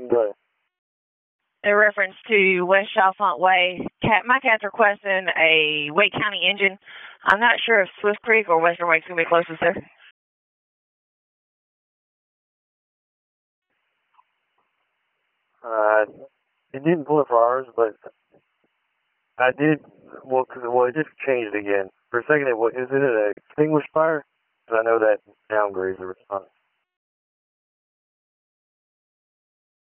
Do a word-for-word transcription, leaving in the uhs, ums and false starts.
Good. In reference to West Chalfont Way, cat, my cat's requesting a Wake County engine. I'm not sure if Swift Creek or Western Wake's going to be closest there. Uh, it didn't pull it for ours, but I did, well, cause, well, it just changed again. For a second, it was, is it an extinguished fire? Because I know that downgrades the response.